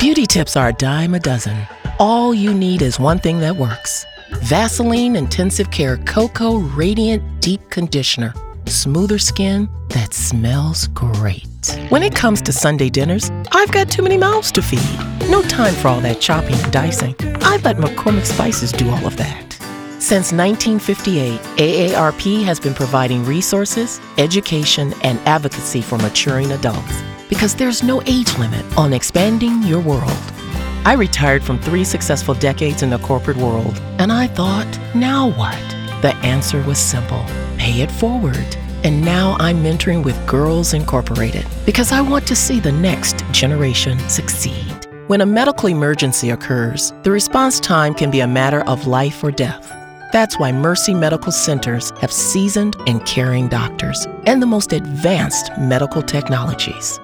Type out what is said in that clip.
Beauty tips are a dime a dozen. All you need is one thing that works. Vaseline Intensive Care Cocoa Radiant Deep Conditioner. Smoother skin that smells great. When it comes to Sunday dinners, I've got too many mouths to feed. No time for all that chopping and dicing. I let McCormick Spices do all of that. Since 1958, AARP has been providing resources, education, and advocacy for maturing adults because there's no age limit on expanding your world. I retired from 3 successful decades in the corporate world, and I thought, now what? The answer was simple. Pay it forward. And now I'm mentoring with Girls Incorporated because I want to see the next generation succeed. When a medical emergency occurs, the response time can be a matter of life or death. That's why Mercy Medical Centers have seasoned and caring doctors and the most advanced medical technologies.